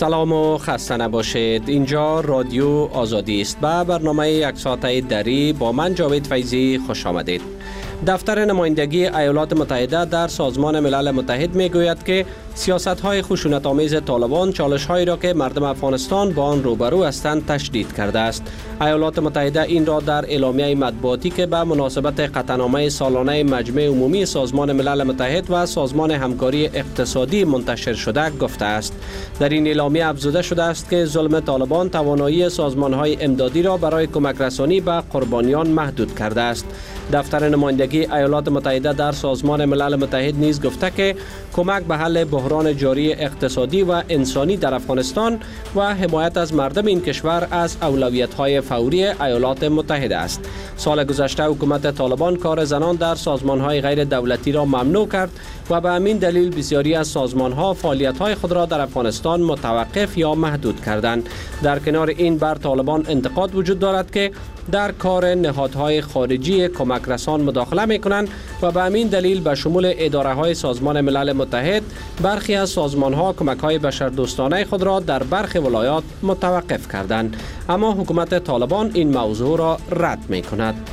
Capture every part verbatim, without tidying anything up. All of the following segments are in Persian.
سلام و خسته نباشید. اینجا رادیو آزادی است. به برنامه یک ساعته دری با من جاوید فیضی خوش آمدید. دفتر نمایندگی ایالات متحده در سازمان ملل متحد می گوید که سیاست‌های خشونت‌آمیز طالبان چالش‌هایی را که مردم افغانستان با آن روبرو هستند تشدید کرده است. ایالات متحده این را در اعلامیه مطبوعاتی که به مناسبت قطعنامه سالانه مجمع عمومی سازمان ملل متحد و سازمان همکاری اقتصادی منتشر شده گفته است. در این اعلامیه افزوده شده است که ظلم طالبان توانایی سازمان‌های امدادی را برای کمک رسانی به قربانیان محدود کرده است. دفتر نمایندگی ایالات متحده در سازمان ملل متحد نیز گفته که کمک به حل بحران جاری اقتصادی و انسانی در افغانستان و حمایت از مردم این کشور از اولویت‌های فوری ایالات متحده است. سال گذشته حکومت طالبان کار زنان در سازمان‌های غیر دولتی را ممنوع کرد و به همین دلیل بسیاری از سازمان‌ها فعالیت‌های خود را در افغانستان متوقف یا محدود کردند. در کنار این بر طالبان انتقاد وجود دارد که در کار نهادهای خارجی کمک رسان مداخله می‌کنند و به همین دلیل به شمول اداره‌های سازمان ملل متحد برخی از سازمان‌ها کمک‌های بشردوستانه خود را در برخی ولایات متوقف کردند، اما حکومت طالبان این موضوع را رد می‌کند.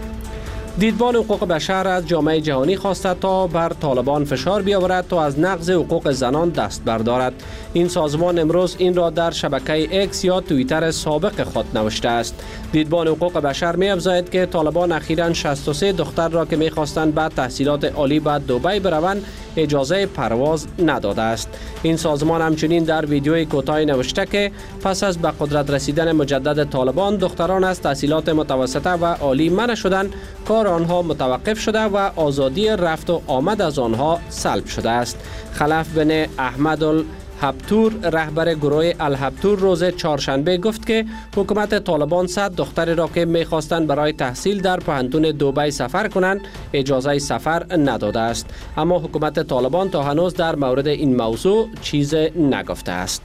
دیدبان حقوق بشر از جامعه جهانی خواسته تا بر طالبان فشار بیاورد تا از نقض حقوق زنان دست بردارد. این سازمان امروز این را در شبکه اکس یا توییتر سابق خود نوشته است. دیدبان حقوق بشر می افزاید که طالبان اخیراً شصت و سه دختر را که می خواستند به تحصیلات عالی به دبی بروند اجازه پرواز نداده است. این سازمان همچنین در ویدیوی کوتاهی نوشته که پس از به قدرت رسیدن مجدد طالبان دختران از تحصیلات متوسطه و عالی منع شدند، کار آنها متوقف شده و آزادی رفت و آمد از آنها سلب شده است. خلف بن احمد الهبتور رهبر گروه الهبتور روز چهارشنبه گفت که حکومت طالبان صد دختری را که می‌خواستند برای تحصیل در پوهنتون دبی سفر کنند اجازه سفر نداده است، اما حکومت طالبان تا هنوز در مورد این موضوع چیز نگفته است.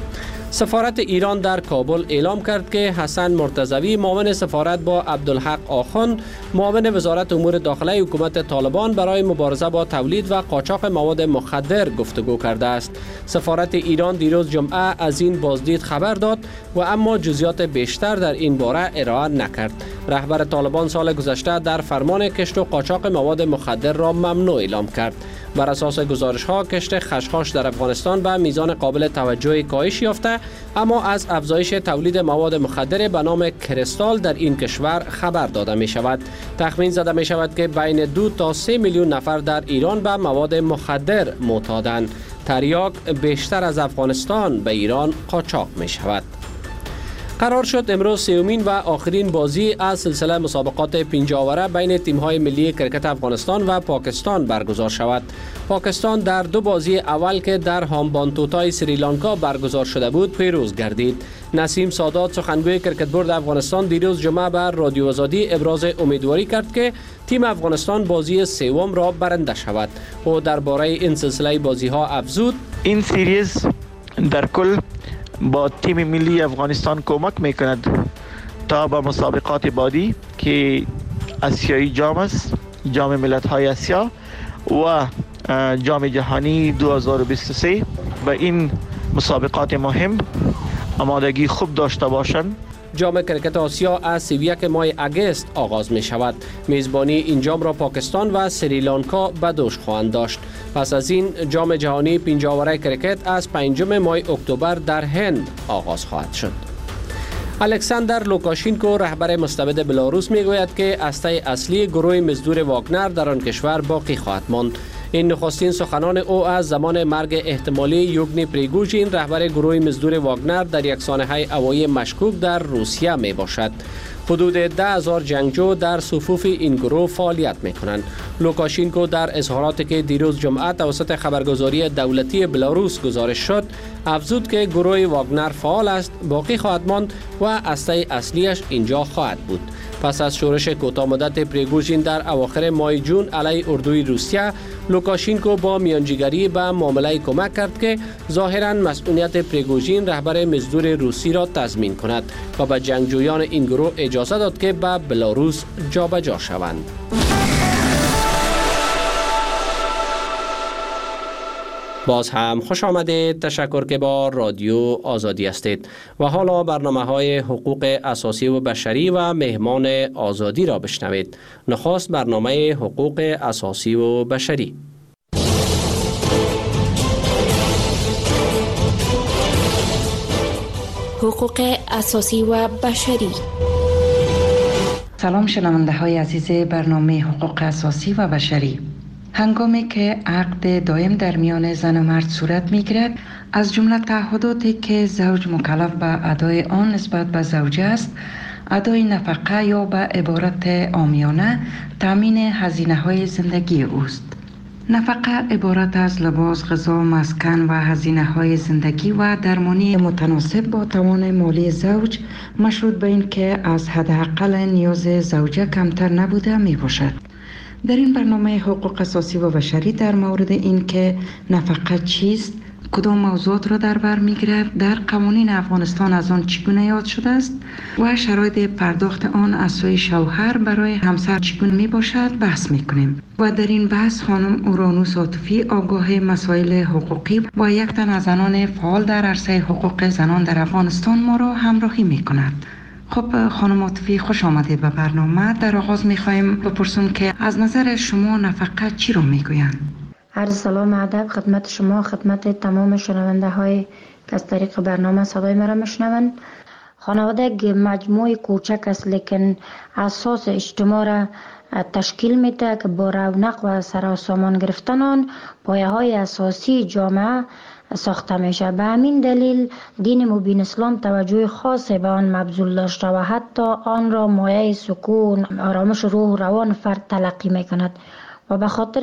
سفارت ایران در کابل اعلام کرد که حسن مرتضوی معاون سفارت با عبدالحق آخوند معاون وزارت امور داخله حکومت طالبان برای مبارزه با تولید و قاچاق مواد مخدر گفتگو کرده است. سفارت ایران دیروز جمعه از این بازدید خبر داد و اما جزئیات بیشتر در این باره ارائه نکرد. رهبر طالبان سال گذشته در فرمان کشت و قاچاق مواد مخدر را ممنوع اعلام کرد. بر اساس گزارش‌ها کشت خشخاش در افغانستان به میزان قابل توجهی کاهش یافته، اما از افزایش تولید مواد مخدر به نام کریستال در این کشور خبر داده می شود. تخمین زده می شود که بین دو تا سه میلیون نفر در ایران به مواد مخدر معتادند. تریاک بیشتر از افغانستان به ایران قاچاق می شود. قرار شد امروز سومین و آخرین بازی از سلسله مسابقات پنجاوره بین تیم‌های ملی کرکت افغانستان و پاکستان برگزار شود. پاکستان در دو بازی اول که در هامبانتوتای سریلانکا برگزار شده بود پیروز گردید. نسیم سادات سخنگوی کرکت بورد افغانستان دیروز جمعه بر رادیو آزادی ابراز امیدواری کرد که تیم افغانستان بازی سوم را برنده شود. او درباره این سلسله بازی‌ها افزود: این سریز در کل با تیم ملی افغانستان کمک میکند تا با مسابقات بعدی که آسیایی جام است، جام ملت‌های آسیا و جام جهانی دو هزار و بیست و سه و این مسابقات مهم آمادگی خوب داشته باشند. جام کرکت آسیا از سی و یک ماه اگست آغاز می شود. میزبانی این جام را پاکستان و سریلانکا به دوش خواهند داشت. پس از این جام جهانی پنجاوره کرکت از پنجم ماه اکتبر در هند آغاز خواهد شد. الکساندر لوکاشینکو رهبر مستبد بلاروس می گوید که هسته اصلی گروه مزدور واگنر در آن کشور باقی خواهد ماند. این نخستین سخنان او از زمان مرگ احتمالی یوگنی پریگوژین رهبر گروه مزدور واگنر در یک سانحه هوایی مشکوک در روسیه می باشد. حدود ده هزار جنگجو در صفوف این گروه فعالیت می کنند. لوکاشینکو در اظهاراتی که دیروز جمعه توسط خبرگزاری دولتی بلاروس گزارش شد افزود که گروه واگنر فعال است، باقی خواهد ماند و هسته اصلیش اینجا خواهد بود. پس از شورش کوتاه مدت پریگوژین در اواخر ماه جون علیه اردوی روسیه، لوکاشینکو با میانجیگری به معامله کمک کرد که ظاهراً مسئولیت پریگوژین رهبر مزدور روسی را تضمین کند و به جنگجویان این گروه اجازه داد که به بلاروس جابجا شوند. باز هم خوش آمدید. تشکر که با رادیو آزادی هستید و حالا برنامه های حقوق اساسی و بشری و مهمان آزادی را بشنوید. نخست برنامه حقوق اساسی و بشری. حقوق اساسی و بشری. سلام شنونده های عزیز برنامه حقوق اساسی و بشری. هنگامی که عقد دائم در میان زن و مرد صورت می گیرد، از جمله تعهداتی که زوج مکلف به ادای آن نسبت به زوجه است، ادای نفقه یا به عبارت عامیانه تامین هزینه های زندگی اوست. نفقه عبارت از لباس، غذا، مسکن و هزینه های زندگی و درمانی متناسب با توان مالی زوج، مشروط به این که از حداقل نیاز زوجه کمتر نبوده می باشد. در این برنامه حقوق اساسی و بشری در مورد این که نفقه چیست، کدام موضوعات را در بر می‌گیرد، در قوانین افغانستان از آن چگونه یاد شده است و شرایط پرداخت آن از سوی شوهر برای همسر چگونه می باشد بحث می‌کنیم. و در این بحث خانم اورانوس عاطفی، آگاه مسائل حقوقی و یک تن از زنان فعال در عرصه حقوق زنان در افغانستان ما را همراهی می‌کند. خب خانم عاطفی، خوش آمدید به برنامه. در آغاز می‌خوایم بپرسیم که از نظر شما نفقه چی رو می‌گویند؟ عرض سلام ادب خدمت شما، خدمت تمام شنونده های که از طریق برنامه صدای مرا میشنوند. خانواده یک مجموعه کوچک است لیکن اساس اجتماع را تشکیل میده که با رونق و سراسامان گرفتن آن پایه های اساسی جامعه ساخته میشه. به همین دلیل دین مبین اسلام توجه خاصی به آن مبذول داشته و حتی آن را مایه سکون، آرامش روح و روان فرد تلقی میکند و به خاطر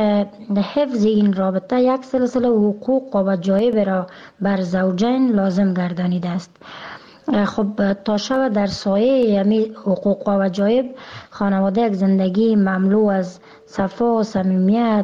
حفظ این رابطه یک سلسله حقوق و وجایب را بر زوجین لازم گردانیده است. خب تا شب در سایه یمی حقوق و وجایب، خانواده یک زندگی مملو از صفا، صمیمیت،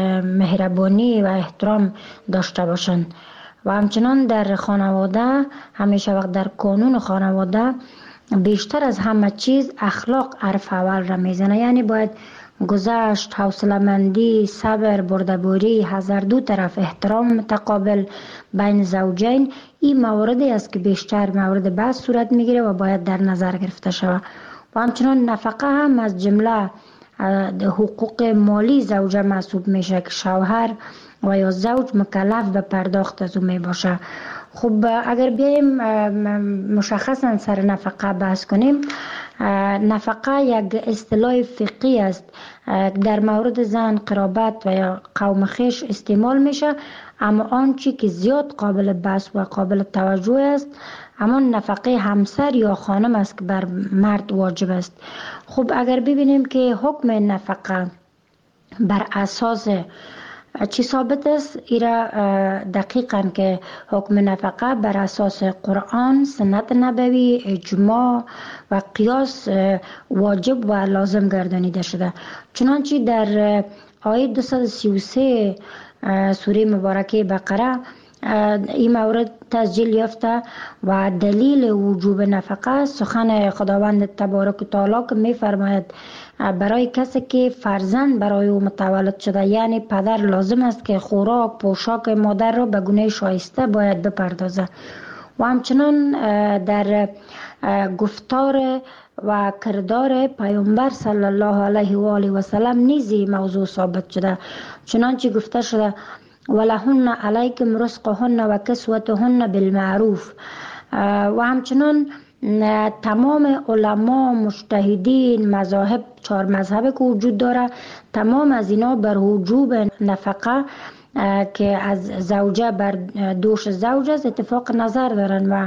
مهربانی و احترام داشته باشند و همچنان در خانواده همیشه وقت در قانون خانواده بیشتر از همه چیز اخلاق حرف اول را میزنه. یعنی باید گذشت، حوصله‌مندی، صبر، بردباری، هر دو طرف احترام متقابل بین زوجین، این مواردی است که بیشتر مورد بحث صورت میگیره و باید در نظر گرفته شود. و همچنان نفقه هم از جمله حقوق مالی زوجه محسوب میشه که شوهر و یا زوج مکلف به پرداخت از اون می باشه. خب اگر بیایم مشخصا سر نفقه بحث کنیم، نفقه یک اصطلاح فقهی است در مورد زن، قرابت و یا قوم خویش استعمال میشه، اما آنچه که زیاد قابل بحث و قابل توجه است همان نفقه همسر یا خانم است که بر مرد واجب است. خب اگر ببینیم که حکم نفقه بر اساس چی ثابت است، ایرا دقیقاً که حکم نفقه بر اساس قرآن، سنت نبوی، اجماع و قیاس واجب و لازم گردانیده شده. چنانچه در آیه دویست و سی و سه سوره مبارکه بقره این مورد تسجیل یافته و دلیل وجوب نفقه سخن خداوند تبارک و تعالی که می فرماید برای کسی که فرزند برای او متولد شده، یعنی پدر، لازم است که خوراک، پوشاک مادر را به گونه شایسته باید بپردازه. و همچنان در گفتار و کردار پیامبر صلی الله علیه و آله و سلم نیز موضوع ثابت شده. چنانچه گفته شده ولهن علیکم رزقهن و کسوتهن بالمعروف. و همچنان تمام علما، مجتهدین، مذاهب، چهار مذهب که وجود داره، تمام از اینا بر وجوب نفقه که از زوجه بر دوش زوج است اتفاق نظر دارن و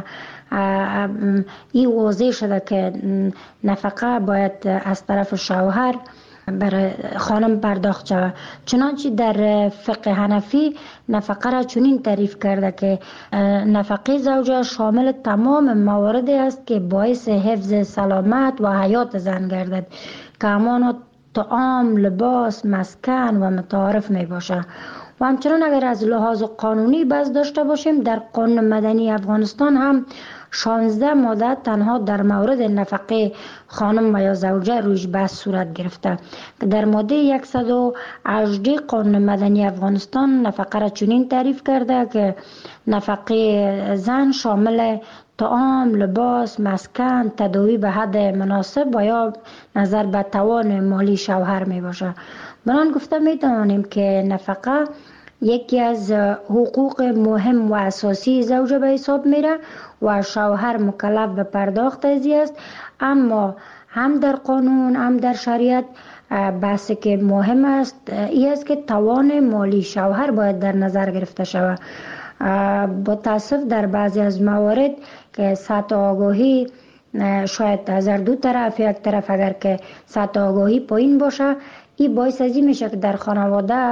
این واضح شده که نفقه باید از طرف شوهر برای خانم پرداخت شود. چنانچه در فقه حنفی نفقه را چنین تعریف کرده که نفقه زوجه شامل تمام مواردی است که باعث حفظ سلامت و حیات زن گردد که همان طعام، لباس، مسکن و متعارف می باشه. و همچنان اگر از لحاظ قانونی بحث داشته باشیم، در قانون مدنی افغانستان هم شانزده ماده تنها در مورد نفقه خانم و یا زوجه رویش بحث صورت گرفته که در ماده صد و هجده قانون مدنی افغانستان نفقه را چنین تعریف کرده که نفقه زن شامل طعام، لباس، مسکن، تداوی به حد مناسب و یا نظر به توان مالی شوهر می باشه. بران گفته می توانیم که نفقه یکی از حقوق مهم و اساسی زوجه به حساب میره و شوهر مکلف به پرداخت ازی است، اما هم در قانون هم در شریعت بحثی که مهم است این است که توان مالی شوهر باید در نظر گرفته شود. با تاسف در بعضی از موارد که سطح آگاهی شاید از دو طرف، یک طرف اگر که سطح آگاهی پایین باشه، این باعث ازی میشه که در خانواده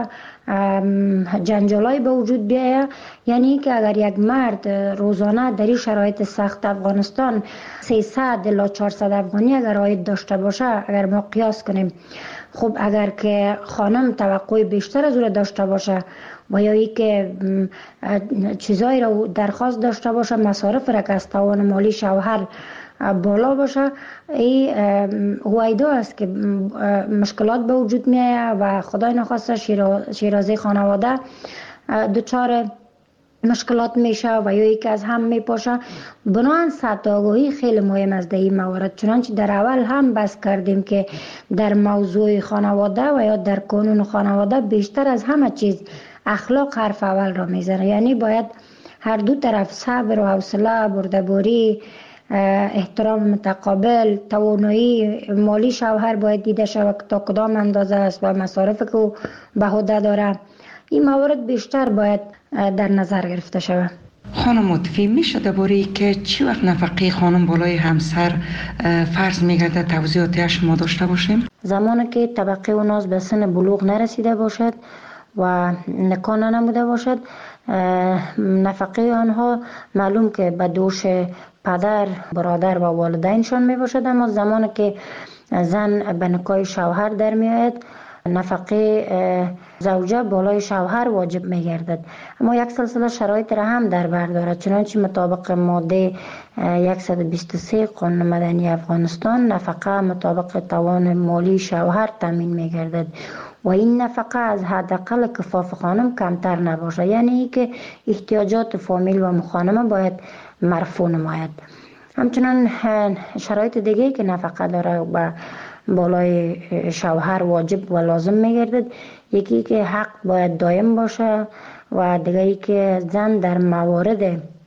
جنجالای به وجود بیاید. یعنی که اگر یک مرد روزانه در این شرایط سخت افغانستان سیصد الی چهارصد افغانی اگر عاید داشته باشه، اگر ما قیاس کنیم، خب اگر که خانم توقع بیشتر از او داشته باشه و یا ای که چیزایی را درخواست داشته باشه، مصارف را که از توان مالی شوهر بالا باشه، این هویدا است که مشکلات به وجود می آید و خدای نخواسته شیرازه خانواده دچار مشکلات میشه و یا یکی از هم میپاشه. بنابراین سطح آگاهی خیلی مهم است در این موارد. چنانچه در اول هم بحث کردیم که در موضوع خانواده و یا در قانون خانواده بیشتر از همه چیز اخلاق حرف اول را میزنه. یعنی باید هر دو طرف صبر و حوصله، بردباری، احترام متقابل، توانایی مالی شوهر باید دیده شود تا کدام اندازه است و مصارف که او به عهده داره. این موارد بیشتر باید در نظر گرفته شود. خانم متفی میشه درباره که چی وقت نفقه خانم بالای همسر فرض میگرده توضیحاتی شما داشته باشیم؟ زمانی که طبقه و ناز به سن بلوغ نرسیده باشد و نکاح نموده باشد، نفقه آنها معلوم که به دوش پدر، برادر و والدینشان می باشد، اما زمانی که زن به نکاح شوهر در می آید نفقه زوجه بالای شوهر واجب می گردد. اما یک سلسله شرایط را هم در بر دارد. چنانچه مطابق ماده صد و بیست و سه قانون مدنی افغانستان نفقه مطابق توان مالی شوهر تامین می گردد و این نفقه از حداقل کفاف خانم کمتر نباشه، یعنی که احتیاجات فامیل و مخانمه باید مرفوع نماید. همچنان شرایط دیگه که نفقه داره و بالای شوهر واجب و لازم میگردد، یکی که حق باید دائم باشه و دیگه که زن در موارد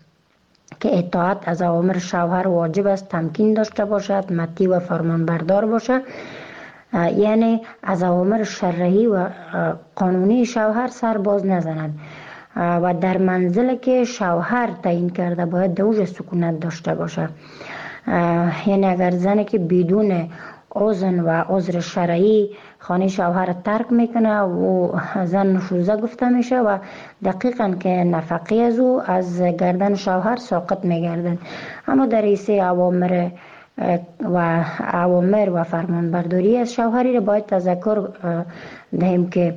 که اطاعت از اوامر شوهر واجب است تمکین داشته باشد، مطیع و فرمانبردار باشه، یعنی از اوامر شرعی و قانونی شوهر سر باز نزند و در منزل که شوهر تعیین کرده باید دوج سکونت داشته باشه. یعنی اگر زنی که بدون اذن و عذر شرعی خانه شوهر ترک میکنه و زن نشوزه گفته میشه و دقیقاً که نفقه از او از گردن شوهر ساقط میگردن. اما در ایسه اوامر و اوامر و فرمانبرداری از شوهری را باید تذکر دهیم که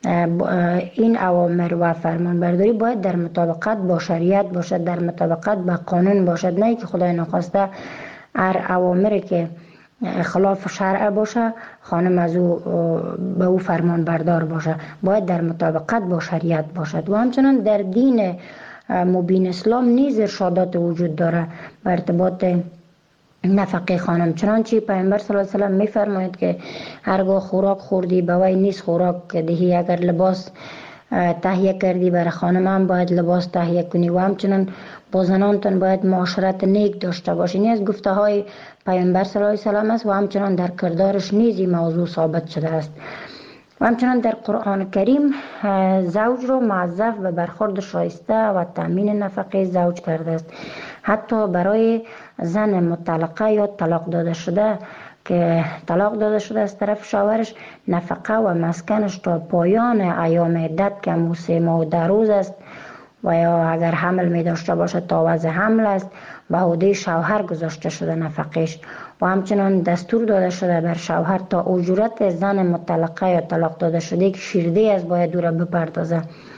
این اوامر و فرمانبرداری باید در مطابقت با شریعت باشد، در مطابقت با قانون باشد، نه که خدای نخواسته هر اوامری که خلاف شرع باشه خانم از او به او فرمان بردار باشه، باید در مطابقت با شریعت باشد. و همچنان در دین مبین اسلام نیز ارشادات وجود داره به ارتباط نفقه خانم. چنانچه پیامبر صلی الله علیه و سلم میفرماید که هرگاه خوراک خوردی به وی نیست خوراک دهی، اگر لباس تهیه کردی برای خانم هم باید لباس تهیه کنی و همچنان با زنانتان باید معاشرت نیک داشته باشی. این از گفته های پیامبر صلی الله علیه و سلم است و همچنان در کردارش نیز این موضوع ثابت شده است. و همچنان در قرآن کریم زوج را موظف به برخورد شایسته و تامین نفقه زوج کرده است. حتی برای زن مطلقه یا طلاق داده شده که طلاق داده شده از طرف شوهرش، نفقه و مسکنش تا پایان ایام عدت که همون سه ماه و ده روز است و یا اگر حمل می داشته باشه تا وضع حمل است به عهده شوهر گذاشته شده نفقش. و همچنان دستور داده شده بر شوهر تا اجورت زن مطلقه یا طلاق داده شده که شیرده از باید او را بپردازه.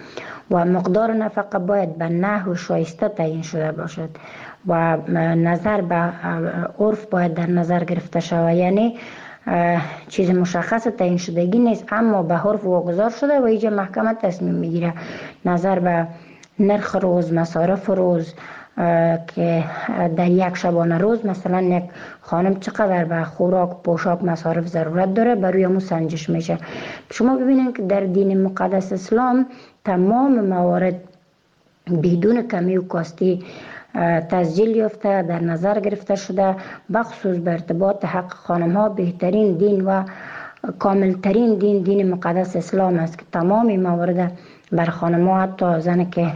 و مقدار نفقه باید به نحو و شایسته تعیین شده باشد و نظر به عرف باید در نظر گرفته شود. یعنی چیز مشخص تعیین شدگی نیست، اما به عرف واگذار شده و اینجا محکمه تصمیم میگیره نظر به نرخ روز، مصارف روز، که در یک شبانه روز مثلا یک خانم چقدر به خوراک، پوشاک، مصارف ضرورت داره، بر روی امو سنجش میشه. شما ببینید که در دین مقدس اسلام تمام موارد بدون کمی و کاستی تسجیل یافته، در نظر گرفته شده، بخصوص به ارتباط حق خانم ها. بهترین دین و کاملترین دین دین مقدس اسلام است که تمام موارد بر خانم ها، حتی زن که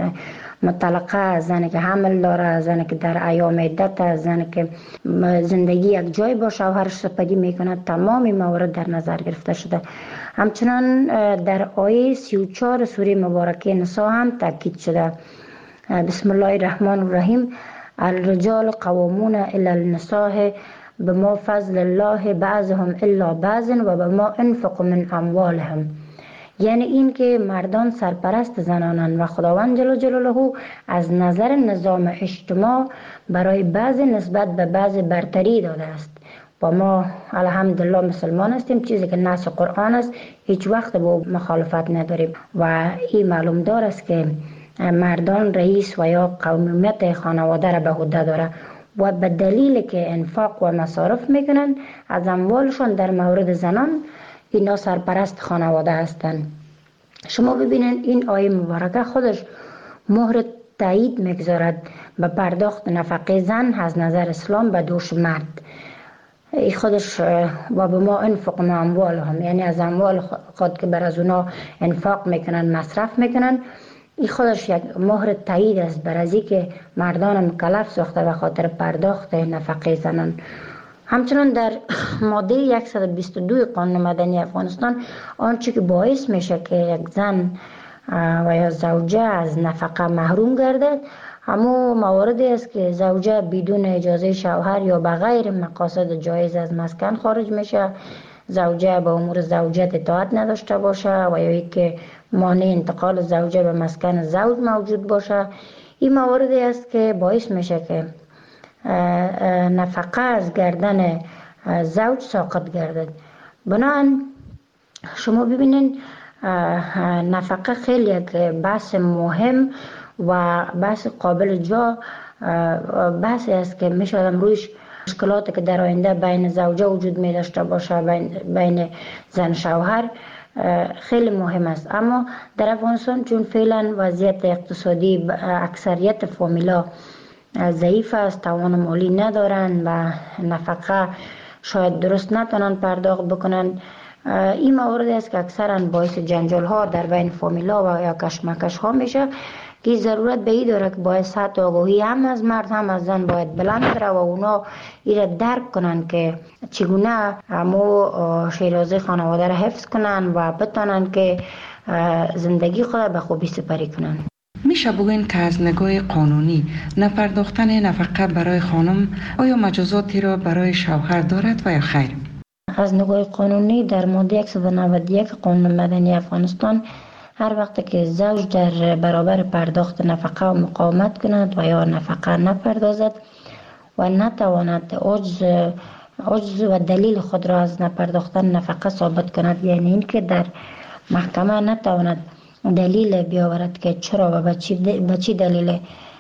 مطلقه، زنی که حمل داره، زنی که در ایام عدت، زنی که زندگی یک جای با شوهرش سپری میکنه، تمام موارد در نظر گرفته شده. همچنان در آیه سی و چهار سوره مبارکه نساء هم تاکید شده. بسم الله الرحمن الرحیم: الرجال قوامون الی النساء بما فضل الله بعضهم الا بعض و بما انفقوا من اموالهم. یعنی این که مردان سرپرست زنانند و خداوند جل جلاله از نظر نظام اجتماع برای بعض نسبت به بعض برتری داده است و ما الحمدلله مسلمان هستیم، چیزی که نص قرآن است هیچ وقت با مخالفت نداریم و این معلوم دار است که مردان رئیس و یا قومیت خانواده را به عهده داره و به دلیل که انفاق و مصارف میکنن از اموالشان در مورد زنان اینا سرپرست خانواده هستند. شما ببینید این آیه مبارکه خودش مهر تایید میگذارد به پرداخت نفقه زن از نظر اسلام به دوش مرد. ای خودش و به ما انفق ما اموالهم، یعنی از اموال خود که بر از اونا انفاق میکنن، مصرف میکنن، این خودش یک مهر تایید است بر از که مردان مکلف ساخته به خاطر پرداخت نفقه زنان. همچنان در ماده صد و بیست و دو قانون مدنی افغانستان آنچه که باعث میشه که یک زن و یا زوجه از نفقه محروم گردد همون مواردی است که زوجه بدون اجازه شوهر یا بغیر مقاصد جایز از مسکن خارج میشه، زوجه به امور زوجت اطاعت نداشته باشه و یا که مانع انتقال زوجه به مسکن زوج موجود باشه. این مواردی است که باعث میشه که نفقه از گردن زوج ساقط گردد. بنابراین شما ببینید نفقه خیلی یک بحث مهم و بحث قابل جا بحثی است که میشه آدم رویش مشکلاتی که در آینده بین زوجه وجود می داشته باشه، بین, بین زن شوهر خیلی مهم است. اما در افغانستان چون فعلا وضعیت اقتصادی اکثریت فامیلا ضعیف است، توان مالی ندارن و نفقه شاید درست نتونن پرداخت بکنن، این موارد است که اکثرا باعث جنجال ها در بین فامیلا و یا کشمکش ها میشه که ضرورت به این داره که باید سطح آگاهی هم از مرد هم از زن باید بلند بره و اونا این درک کنن که چگونه همو شیرازه خانواده را حفظ کنن و بتونن که زندگی خود به خوبی سپری کنن. میشه بگوین که از نگاه قانونی نپرداختن نفقه برای خانم آیا مجازاتی را برای شوهر دارد و یا خیر؟ از نگاه قانونی در ماده صد و نود و یک قانون مدنی افغانستان هر وقت که زوج در برابر پرداخت نفقه و مقاومت کند و یا نفقه نپردازد و نتواند عجز عجز و دلیل خود را از نپرداختن نفقه ثابت کند، یعنی این که در محکمه نتواند دلیل بیاورد که چرا و به چی دلیل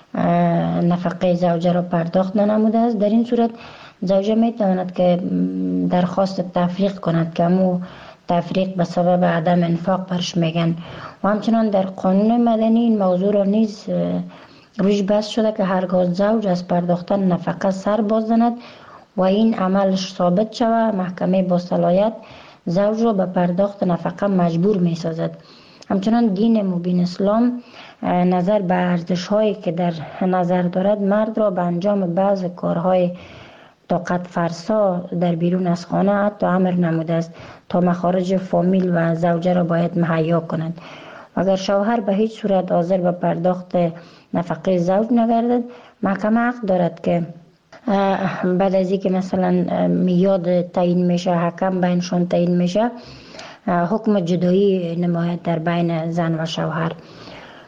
نفقه زوجه را پرداخت ننموده است، در این صورت زوجه می تواند که درخواست تفریق کند که همو تفریق به سبب عدم انفاق برش میگن. و همچنان در قانون مدنی این موضوع را نیز روش بحث شده که هرگاه زوج از پرداختن نفقه سر باز زند و این عملش ثابت شود، محکمه با صلاحیت زوج را به پرداخت نفقه مجبور می سازد. همچنان دین مبین اسلام نظر به ارزش هایی که در نظر دارد مرد را به انجام بعض کارهای طاقت فرسا در بیرون از خانه حتی امر نموده است تا مخارج فامیل و زوجه را باید مهیا کنند. اگر شوهر به هیچ صورت حاضر به پرداخت نفقه زوج نگردد، محکمه حق دارد که بعد از اینکه مثلا میاد تعیین میشه، حکم بینشان تعیین میشه، حکم جدایی نماید در بین زن و شوهر.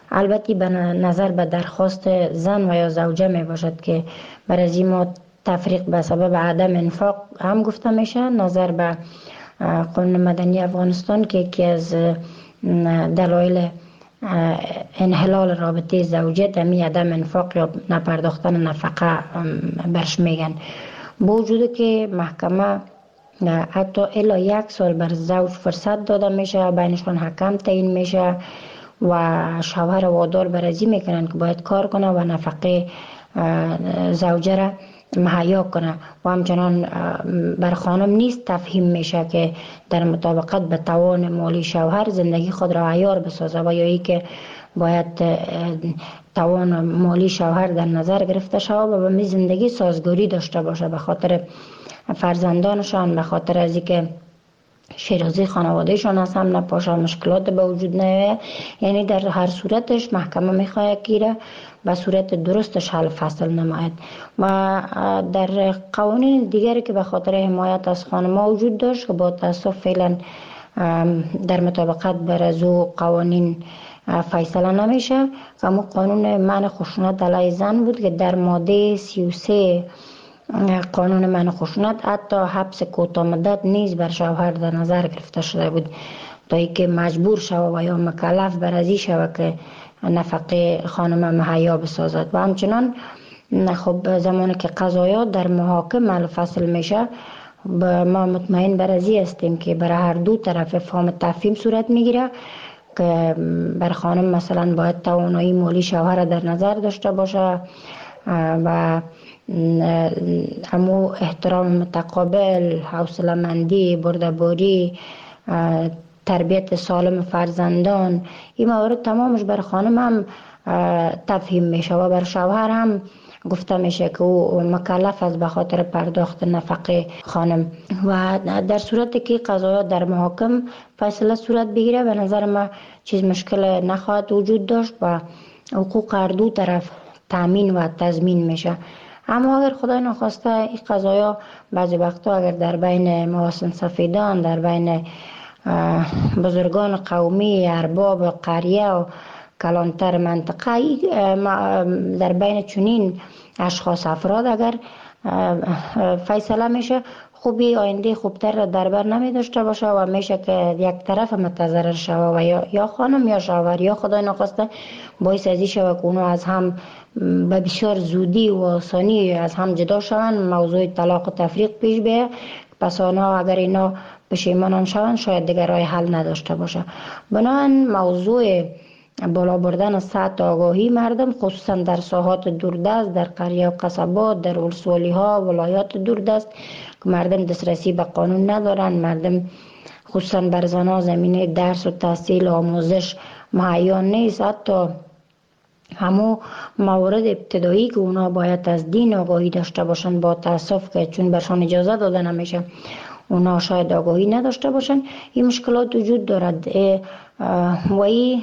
البته به نظر به درخواست زن و یا زوجه می باشد که برای ما تفریق به سبب عدم انفاق هم گفته میشه. نظر به قانون مدنی افغانستان که یکی از دلایل انحلال رابطه زوجیت همی عدم انفاق یا نپرداختن نفقه برش میگن. با وجود که محکمه حتی الا یک سال بر زوج فرصت داده میشه، بینشان حکم تعیین میشه و شوهر وادار برازی میکنن که باید کار کنه و نفقه زوجه را مهیا کنه و همچنان بر خانم نیست تفهیم میشه که در مطابقت به توان مالی شوهر زندگی خود را عیار بسازه و یا ای که باید توان مالی شوهر در نظر گرفته شود و به می زندگی سازگاری داشته باشه به خاطر فرزندانشان، به خاطر از اینکه شیرازی خانوادهشان از هم نپاشه، مشکلات به وجود نیاید. یعنی در هر صورتش محکمه میخواد که به صورت درستش حل فصل نماید. و در قوانین دیگری که به خاطر حمایت از خانم‌ها وجود داشت که با تاسف فعلا در مطابقت بر از او قوانین فیصله نمیشه، اما قانون منع خشونت علیه زن بود که در ماده سی و سه قانون منع خشونت حتی حبس کوتاه مدت نیز بر شوهر در نظر گرفته شده بود تا اینکه مجبور شود و یا مکلف بر ازی شود که نفقه خانم مهیا بسازد. و همچنان خب زمانی که قضایا در محاکم فصل میشه ما مطمئن بر ازی هستیم که برای هر دو طرف فهم تفهیم صورت میگیره که بر خانم مثلا باید توانایی مالی شوهر در نظر داشته باشه و همو احترام متقابل، حوصله مندی، بردباری، تربیت سالم فرزندان، این موارد تمامش بر خانم هم تفهیم میشه و بر شوهر هم گفته میشه که او مکلف است به خاطر پرداخت نفقه خانم. و در صورتی که قضایا در محاکم فیصله صورت بگیره به نظر ما چیز مشکل نخواهد وجود داشت و حقوق هر دو طرف تامین و تضمین میشه. اما اگر خدای نخواسته این قضایا بعضی وقتا اگر در بین مواسم سفیدان، در بین بزرگان قومی، ارباب قریه و کلانتر منطقه، در بین چنین اشخاص افراد اگر فیصله میشه خوبی آینده خوبتر در بر نمی داشته باشه و میشه که یک طرف متضرر شوه و یا, یا خانم یا شوهر یا خدای نخواسته باعث ازی شوه که اونو از هم به بسیار زودی و آسانی از هم جدا شوند، موضوع طلاق و تفریق پیش بیه. پس آنها اگر اینا پشیمانان شوند شاید دیگر راه حل نداشته باشه. بنابراین موضوع بالا بردن سطح آگاهی مردم خصوصا در ساحات دوردست، در قریه و قصبات، در ولسوالی ها، ولایات دوردست که مردم دسترسی به قانون ندارن، مردم خصوصا بر زنها زمینه درس و تحصیل و آموزش مهیا نیست. حتی همو موارد ابتدایی که اونا باید از دین آگاهی داشته باشن با تاسف که چون برشان اجازه داده نمیشه اونا شاید آگاهی نداشته باشن. این مشکلات وجود دارد و این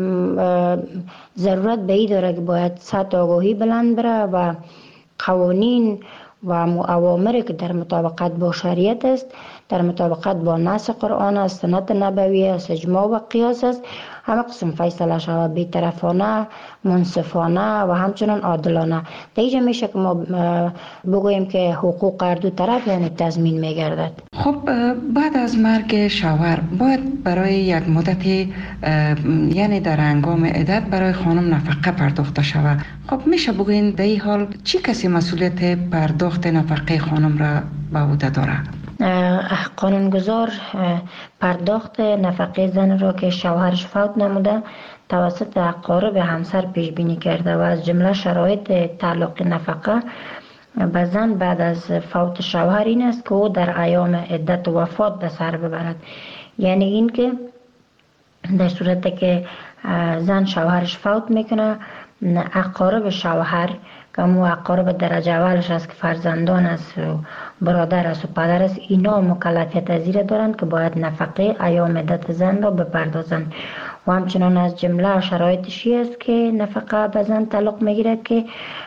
ضرورت به این داره که باید سطح آگاهی بلند بره و قوانین و اوامری که در مطابقت با شریعت است، در مطابقت با نص قرآن است، سنت نبوی است، اجماع و قیاس است، همه قسم فیصله شود بی‌طرفانه، منصفانه و همچنان عادلانه. در اینجا میشه که ما بگوییم که حقوق هر دو طرف یعنی تضمین میگردد. خب بعد از مرگ شوهر باید برای یک مدت یعنی در هنگام عدت برای خانم نفقه پرداخته شود. خب میشه بگوین در این حال چی کسی مسئولیت پرداخت نفقه خانم را به عهده داره؟ قانونگذار پرداخت نفقه زن را که شوهرش فوت نموده توسط اقارب همسر پیش بینی کرده و از جمله شرایط تعلق نفقه به زن بعد از فوت شوهر این است که او در ایام عدت وفات به سر ببرد. یعنی این که در صورتی که زن شوهرش فوت میکنه اقارب شوهر که مو اقارب درجه اولش است که فرزندان است و برادر است و پدر است، اینا مکلفیت از زیر دارند که باید نفقه ایام عدت زن را بپردازند. و همچنان از جمله شرایطشی است که نفقه به زن تعلق میگیرد که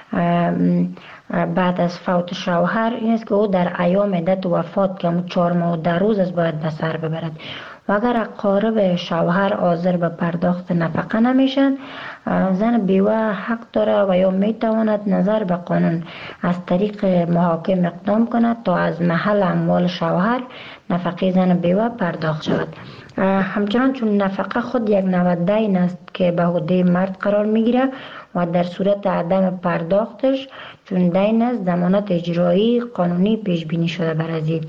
بعد از فوت شوهر این است که او در ایام عدت وفات که همون چهار ماه و ده روز است باید به سر ببرد. و اگر اقارب شوهر حاضر به پرداخت نفقه نمیشن، زن بیوه حق داره و یا میتواند نظر به قانون از طریق محاکم اقدام کند تا از محل اموال شوهر نفقه زن بیوه پرداخت شود. همچنان چون نفقه خود یک نوع دین است که به عهده مرد قرار میگیره و در صورت عدم پرداختش چون دین است ضمانت اجرایی قانونی پیش بینی شده بر ازی.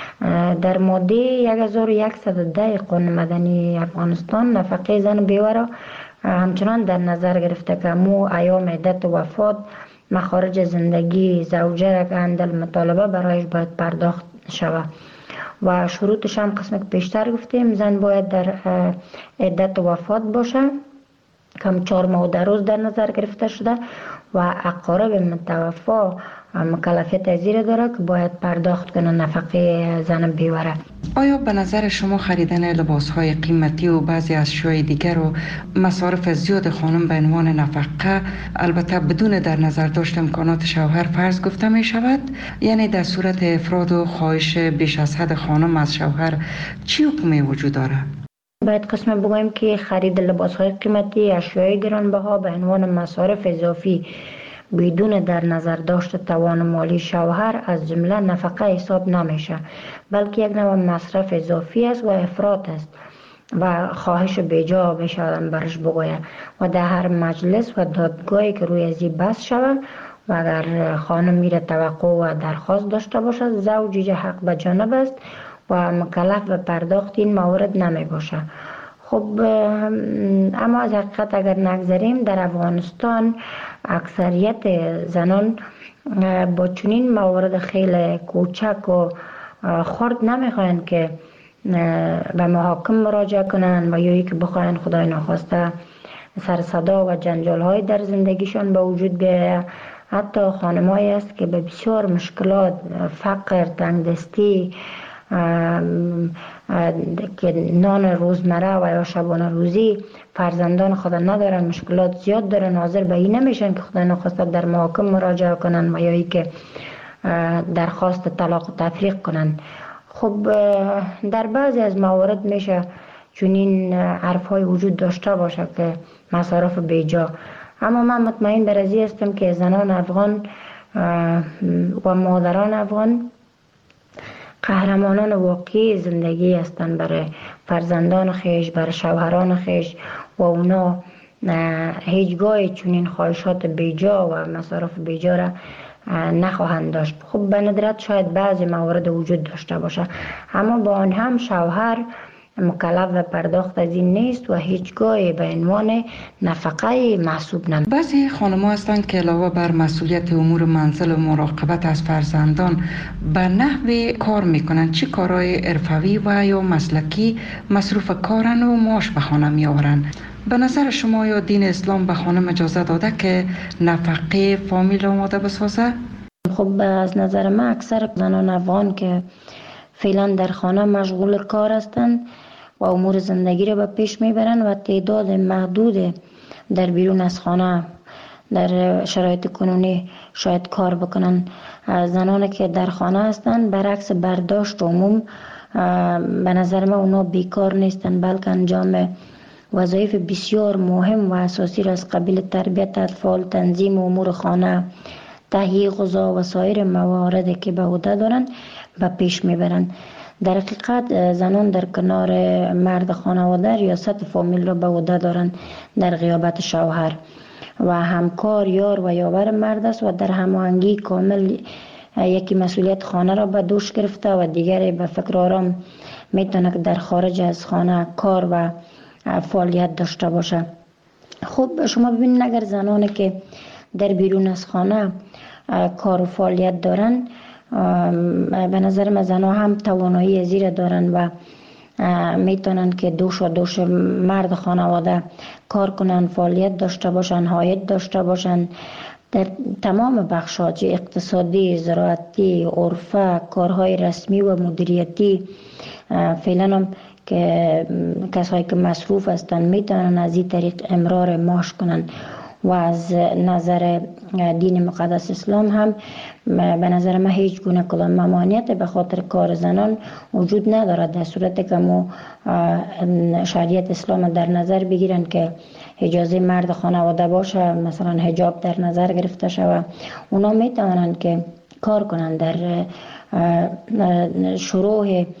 در ماده هزار و صد و ده قانون مدنی افغانستان نفقه زن بیوه را همچنان در نظر گرفته که مو ایام عدت وفات مخارج زندگی زوجه را که اندل مطالبه برایش باید پرداخت شود و شروطش هم قسم که پیشتر گفتیم زن باید در عدت وفات باشه کم چهار ماه و ده روز در نظر گرفته شده و اقارب متوفا مکلفیت ازیر داره که باید پرداخت کنه نفقه زن بیوه را. آیا به نظر شما خریدن لباس‌های قیمتی و بعضی اشیاء دیگر و مصارف زیاد خانم به عنوان نفقه البته بدون در نظر داشت امکانات شوهر فرض گفته می شود؟ یعنی در صورت افراد و خواهش بیش از حد خانم از شوهر چی حکمی وجود داره؟ باید قسم بگویم که خرید لباس‌های قیمتی اشیاء گرانبها به عنوان مصارف اضافی بدون در نظر داشت توان مالی شوهر از جمله نفقه حساب نمیشه، بلکه یک نوع مصرف اضافی است و افراط است و خواهش بیجا بشودن برش بگوید و در هر مجلس و دادگاهی که روی ازی بحث شود و اگر خانم میره توقع و درخواست داشته باشد زوج حق به جانب است و مکلف به پرداخت این موارد نمی باشه. خب اما از حقیقت اگر نگذاریم در افغانستان اکثریت زنان با چنین موارد خیلی کوچک و خرد نمیخواین که به محاکم مراجعه کنن و یا که بخواین خدای ناخواسته سر صدا و جنجال های در زندگیشان به وجود بیاید. حتی خانمایی است که به بسیار مشکلات فقر، تنگدستی که نان روزمره و یا شبانه روزی فرزندان خود ندارن، مشکلات زیاد دارن، حاضر به این نمیشن که خدا نخواسته در محاکم مراجعه کنن و یا ای که درخواست طلاق و تفریق کنن. خب در بعضی از موارد میشه چنین حرف های وجود داشته باشه که مصارف بیجا، اما من مطمئن بر ازی هستم که زنان افغان و مادران افغان قهرمانان واقعی زندگی هستند برای فرزندان خیش، برای شوهران خیش و اونا هیچگاه چنین خواهشات بیجا و مصارف بیجا را نخواهند داشت. خب به ندرت شاید بعضی موارد وجود داشته باشه، اما با آن هم شوهر مکلف و پرداخت از این نیست و هیچگاه به عنوان نفقه محسوب نمی. بعضی خانم‌ها هستند که علاوه بر مسئولیت امور منزل و مراقبت از فرزندان به نحو کار میکنند. چه کارهای حرفوی و یا مسلکی مصروف کارن و معاش به خانه میآورند؟ به نظر شما یا دین اسلام به خانم اجازه داده که نفقه فامیل آماده بسازه؟ خب از نظر من اکثر زنان افغان که فعلا در خانه مشغول کار هستند و امور زندگی را به پیش میبرند و تعداد محدود در بیرون از خانه در شرایط کنونی شاید کار بکنن. زنانی که در خانه هستند برعکس برداشت عموم به نظر من اونا بیکار نیستند، بلکه انجام وظایف بسیار مهم و اساسی را از قبیل تربیت اطفال، تنظیم امور خانه، تهیه غذا و سایر مواردی که به عهده دارند به پیش میبرند. در حقیقت زنان در کنار مرد خانواده ریاست فامیل را به عهده دارند در غیابت شوهر و همکار، یار و یاور مرد است و در هماهنگی کامل یکی مسئولیت خانه را به دوش گرفته و دیگری به فکر آرام میتونه که در خارج از خانه کار و فعالیت داشته باشه. خب شما ببینید اگر زنانی که در بیرون از خانه کار و فعالیت دارن، به نظر من زنها هم توانایی زیر دارن و میتونن که دوش و دوش مرد خانواده کار کنن، فعالیت داشته باشن، عاید داشته باشن در تمام بخش‌ها، چه اقتصادی، زراعتی، عرفه، کارهای رسمی و مدیریتی. فعلا هم که کسایی که مصروف هستن میتونن از این طریق امرار معاش کنن و از نظر دین مقدس اسلام هم به نظر من هیچ گونه کلام ممانعت به خاطر کار زنان وجود ندارد، در صورتی که ما شریعت اسلام در نظر بگیرن که اجازه مرد خانواده باشه، مثلا حجاب در نظر گرفته شود، اونا می توانند که کار کنند در شروع